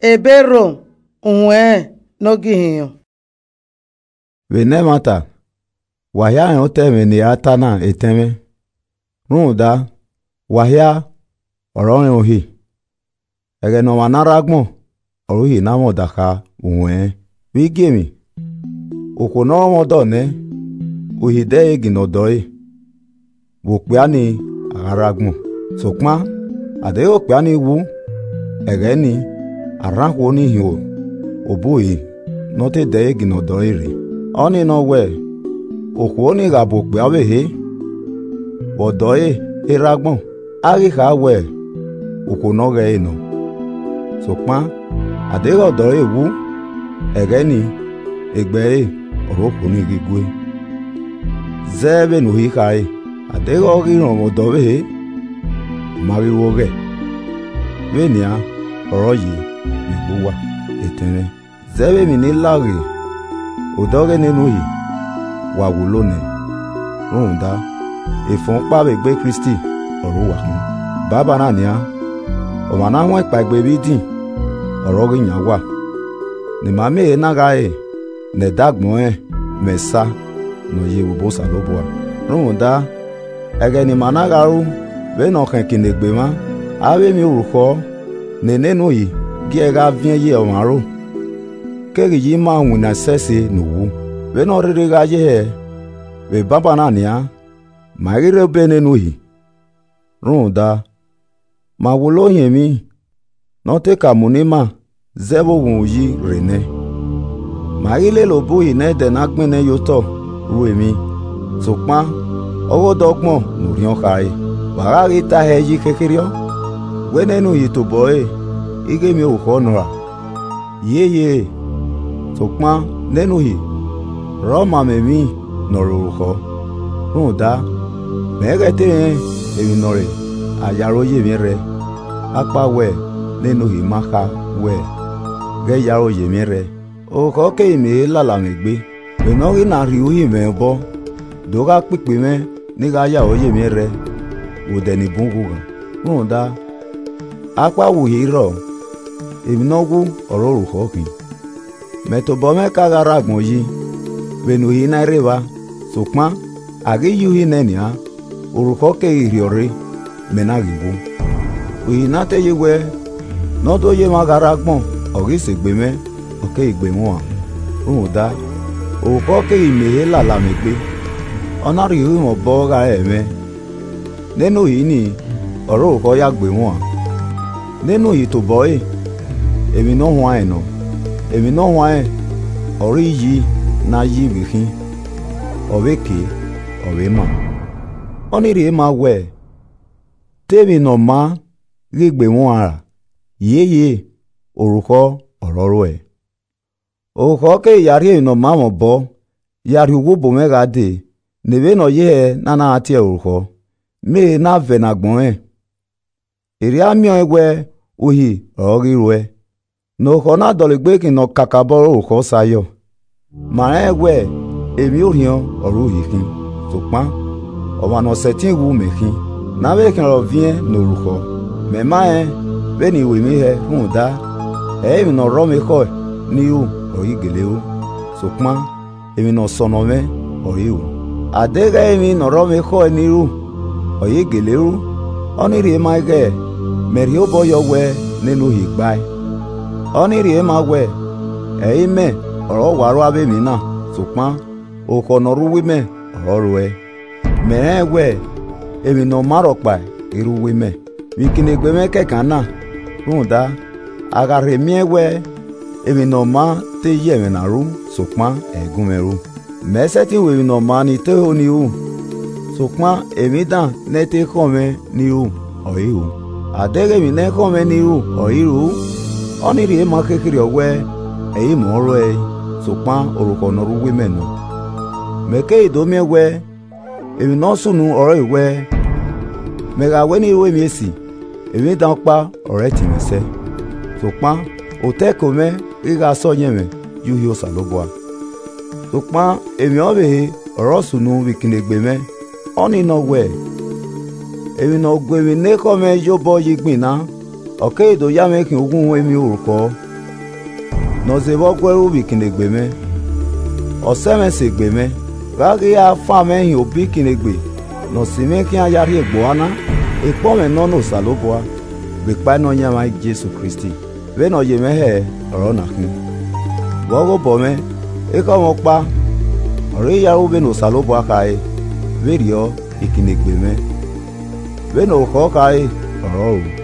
ebero unwe nogihinyo venemata wahia oteme ni atana eteme runda wahia oron ohi ege no manaragmo oruhi na modaka unwe bigemi okono modone uhide eginodoi bukpiani agaragmo sokma ade okpiani wu egeni arahwo ni hiwo obuyi note de eginodoi re oni no we okwoni gabukpe abehe bodoi iragmo agi ha we okono ge ino sokma ade odoi wu egeni egbe orokuni gigwe zebe no hikai ade ogi ron odobe mariwoge venia oroyi nibuwa etene zebe mi ni lagi odoge nenuhi wa wulone runda efon pa begbe Kristi oruwa kun baba na nia o mana won pa egbe bi din orogi nyawa ni mame na gae ne dagbon mesa no ye wo salobua runda ege ni mana garu be no kan kinegbe ma ave mi uruko nenenu yi gi ega vien ye o maro kegi yi ma wuna sese nuwu be no rere ga ye be baba na nia ma rere be nenu yi runda ma wulo yen mi no te ka munima zebo wun yi rene ma ile lo bu ine de na gbene yoto ru emi sokpa owo dogbon nurion kai bagari ta heji kekerio wenenu yi to boy ige mi o honora ye sokpa nenu yi roma memi noruko runda megete emi nore ayaro ye mi re apa we nenu yi maka we ge yaro ye mi re o ko ke mi lala megbe enori na ri uyi me bo doga pipe me ni ga ya oye mi re wo de ni bungu runda apa wu hiro emi no wu ororu ko kin me to bo me ka gara gbon yi benu hi na reba sokpa agi yu hi nenia oruko ke iriore me na giwu uyi na te yewe no do ye ma gara gbon ogi segbe me oke igbe mo runda oruko ke ime lala megbe onari hu mo bo ga eme nenu yi ni oro ko ya gbe won nenu yi to boy emi no hwan eno emi no hwan ori yi na yi bihin obeke obema oniri ma we temi no ma gbe won ara yeye oruko ororo e oruko ke yari no ma mo bo yari wo bo me ga de nebe no ye nana ati oruko me na ve na gbon eri ami egwe ohi ogi ruwe no ko na dolegbe kin no kakabo oruko sayo ma egwe emi orion oru hikin sokpa o ma no setin wu mekin na be kin ro vien no oruko me ma be ni we mi he hunda mi no ro me ko ni u oyi geleu sokpa emi no sono me oyi u adega emi noro me ko niru oye geleru oniri ma ge meri obo yo we nenu higbai oniri ma we me oro waru abe mi na sokpa o ko noru wi me oro we me we emi no maro pa iru wi me mi kinegbe me kekan na runda agare mi we emi no ma te ye me na ru sokpa egun meru meseti we no mani te oni u sokma emi dan ne te kome ni u oiu adege mi ne kome ni u oiru oni ri ma kekiri owe eyi mo ro e sokma oruko no ru women no meke idomi we emi no sunu oro iwe mega we ni we mi esi emi dan pa ore ti mese sokma o te kome iga so yeme yu hi o salobua sokpa emi obe oro sunu wikinegbe me oni no we emi no gbe mi ne ko me yobo yigbin na oke ido ya me kin ogun emi oruko no ze bo gweru bi kinegbe me oseme se gbe me ba ge ya fa me hin obi kinegbe no si me ki aya ri egbo ana epo me no no saloboa be pa no nya ma Jesu Kristi we no ye me he oro na kin bo go bo me e ko mo pa ori ya u be no saloboa kai we rio ikinegbe me we no ko kai oro